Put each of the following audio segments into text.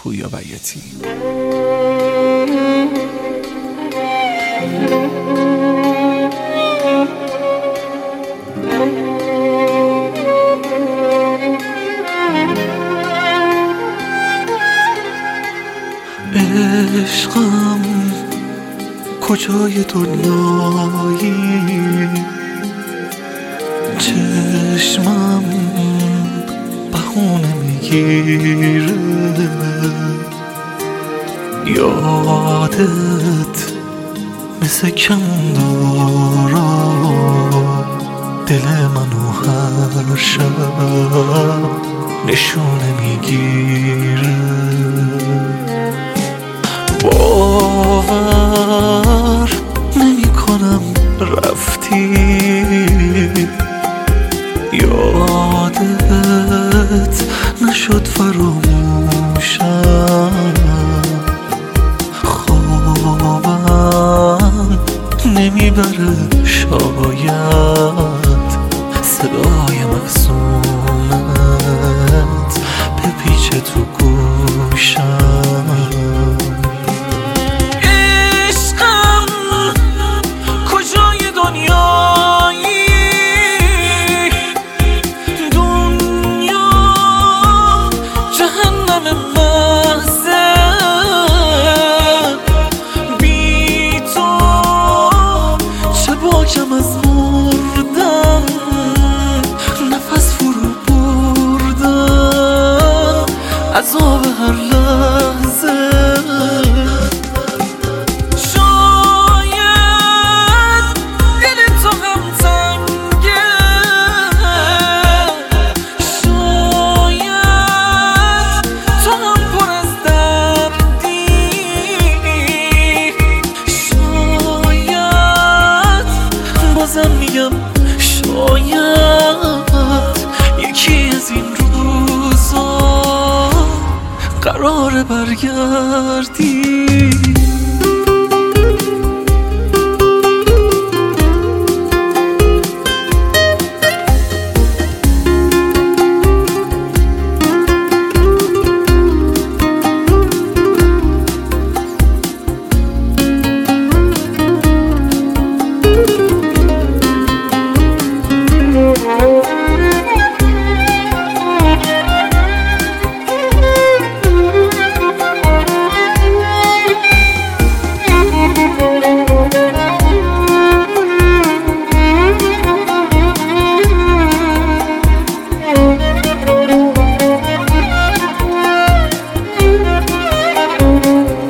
پویا بیاتی. عشقم کجای دنیایی، چشمم بهونه میگیره، یادت مثل کندارا دل منو هر شب نشونه میگیره. باور نمی کنم رفتی، یادت نشد فراموشم، خوابم نمیبره شاید صدای مقصومت بپیچه تو گوشم. کم از مردن نفس فرو بردن، عذاب هر لحظه. شاید دل تو هم تنگه، شاید تو هم پر از دردی، بازم میگم شاید یکی از این روزا قراره برگردی.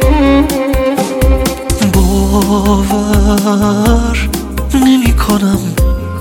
باور نمی کنم